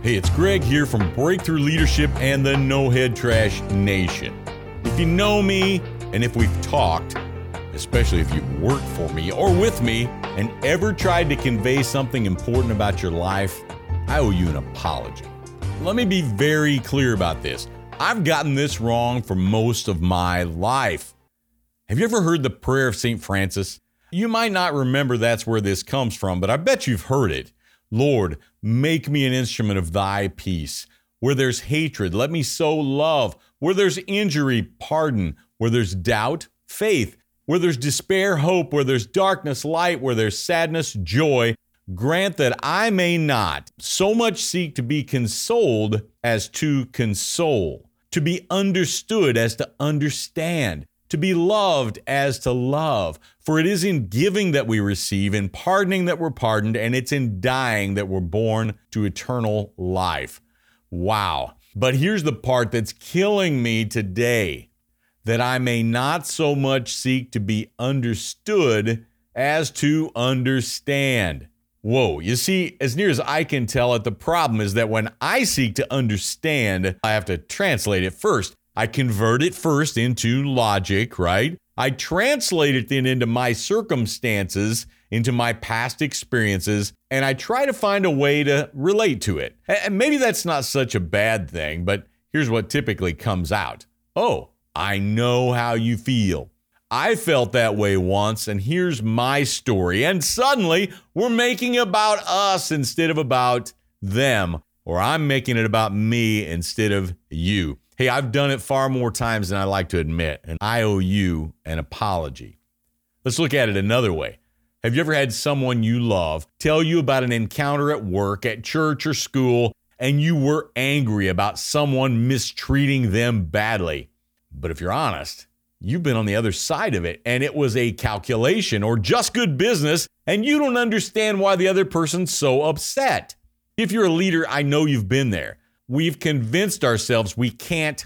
Hey, it's Greg here from Breakthrough Leadership and the No Head Trash Nation. If you know me, and if we've talked, especially if you've worked for me or with me, and ever tried to convey something important about your life, I owe you an apology. Let me be very clear about this. I've gotten this wrong for most of my life. Have you ever heard the prayer of St. Francis? You might not remember that's where this comes from, but I bet you've heard it. Lord, make me an instrument of thy peace. Where there's hatred, let me sow love. Where there's injury, pardon. Where there's doubt, faith. Where there's despair, hope. Where there's darkness, light. Where there's sadness, joy. Grant that I may not so much seek to be consoled as to console, to be understood as to understand, to be loved as to love. For it is in giving that we receive, in pardoning that we're pardoned, and it's in dying that we're born to eternal life. Wow. But here's the part that's killing me today, that I may not so much seek to be understood as to understand. Whoa, you see, as near as I can tell it, the problem is that when I seek to understand, I have to translate it first. I convert it first into logic, right? I translate it then into my circumstances, into my past experiences, and I try to find a way to relate to it. And maybe that's not such a bad thing, but here's what typically comes out. Oh, I know how you feel. I felt that way once, and here's my story. And suddenly, we're making it about us instead of about them, or I'm making it about me instead of you. Hey, I've done it far more times than I like to admit, and I owe you an apology. Let's look at it another way. Have you ever had someone you love tell you about an encounter at work, at church, or school, and you were angry about someone mistreating them badly? But if you're honest, you've been on the other side of it, and it was a calculation or just good business, and you don't understand why the other person's so upset. If you're a leader, I know you've been there. We've convinced ourselves we can't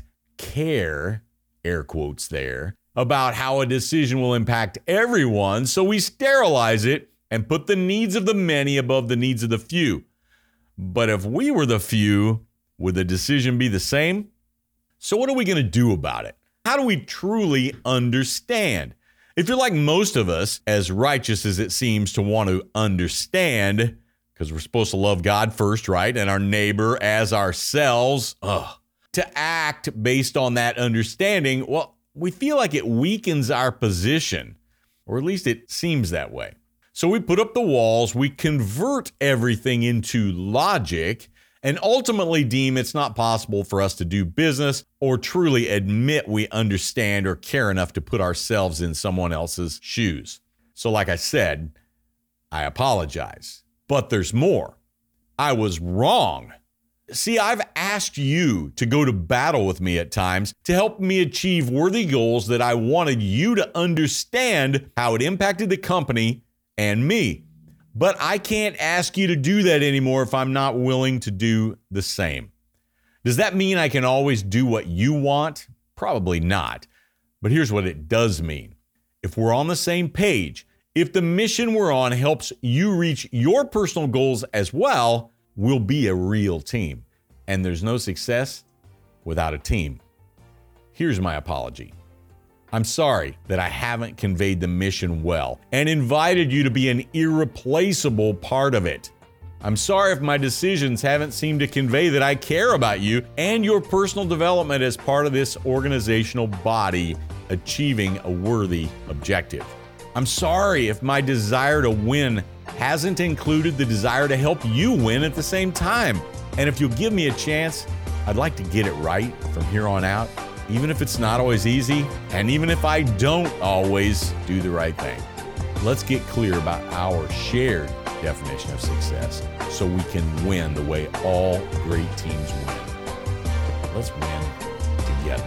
care, air quotes there, about how a decision will impact everyone, so we sterilize it and put the needs of the many above the needs of the few. But if we were the few, would the decision be the same? So what are we going to do about it? How do we truly understand? If you're like most of us, as righteous as it seems to want to understand, because we're supposed to love God first, right? And our neighbor as ourselves. To act based on that understanding, well, we feel like it weakens our position, or at least it seems that way. So we put up the walls, we convert everything into logic, and ultimately deem it's not possible for us to do business or truly admit we understand or care enough to put ourselves in someone else's shoes. So like I said, I apologize. But there's more. I was wrong. See, I've asked you to go to battle with me at times to help me achieve worthy goals that I wanted you to understand how it impacted the company and me. But I can't ask you to do that anymore if I'm not willing to do the same. Does that mean I can always do what you want? Probably not. But here's what it does mean. If we're on the same page, if the mission we're on helps you reach your personal goals as well, we'll be a real team. And there's no success without a team. Here's my apology. I'm sorry that I haven't conveyed the mission well and invited you to be an irreplaceable part of it. I'm sorry if my decisions haven't seemed to convey that I care about you and your personal development as part of this organizational body achieving a worthy objective. I'm sorry if my desire to win hasn't included the desire to help you win at the same time. And if you'll give me a chance, I'd like to get it right from here on out, even if it's not always easy, and even if I don't always do the right thing. Let's get clear about our shared definition of success so we can win the way all great teams win. Let's win together.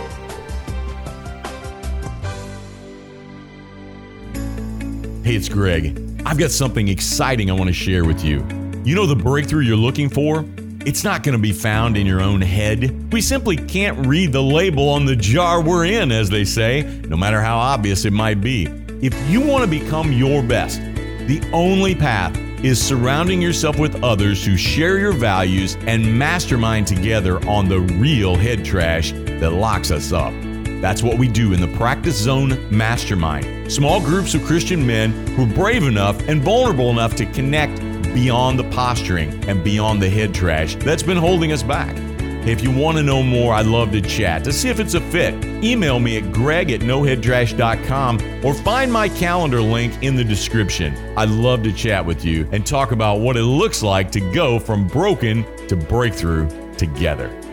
Hey, it's Greg. I've got something exciting I want to share with you. You know the breakthrough you're looking for? It's not going to be found in your own head. We simply can't read the label on the jar we're in, as they say, no matter how obvious it might be. If you want to become your best, the only path is surrounding yourself with others who share your values and mastermind together on the real head trash that locks us up. That's what we do in the Practice Zone Mastermind. Small groups of Christian men who are brave enough and vulnerable enough to connect beyond the posturing and beyond the head trash that's been holding us back. If you want to know more, I'd love to chat to see if it's a fit. Email me at greg@noheadtrash.com or find my calendar link in the description. I'd love to chat with you and talk about what it looks like to go from broken to breakthrough together.